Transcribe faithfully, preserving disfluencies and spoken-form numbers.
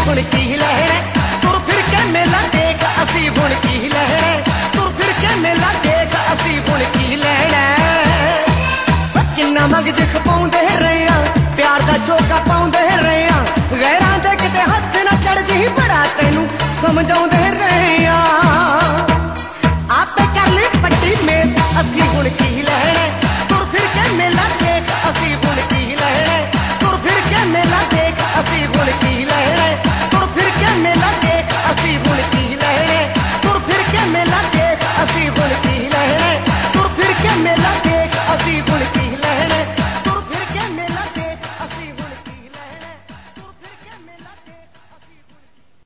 हुण की लहरे तुर फिर के मेला देख असी हुण की लहरे तुर फिर के मेला देख असी हुण की लहरे किन्ना मगज खपाउंदे रहे प्यार दा झोका पाउंदे रहे गैरां दे किते हथ ना चढ़ जी बड़ा तैनू समझाउंदे रहे आपे कर ले पट्टी मेज असी हुण की